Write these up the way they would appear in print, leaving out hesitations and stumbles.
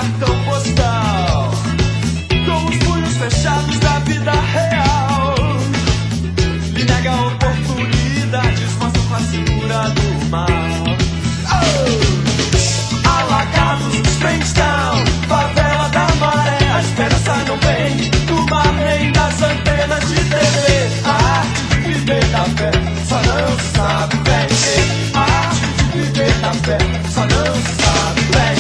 cartão postal, com os punhos fechados da vida real. Lhe nega oportunidades, mostra com a cintura do mal. Alagados, Springstown, favela da maré. A esperança não vem do mar nem das antenas de TV. A arte de viver da fé só não sabe bem. A arte de viver da fé só não sabe bem.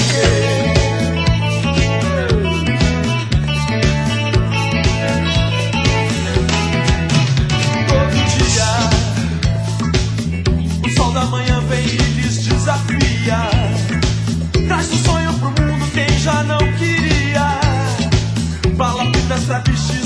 Da manhã vem e lhes desafia, traz um sonho pro mundo quem já não queria. Bala, pitas, trapiches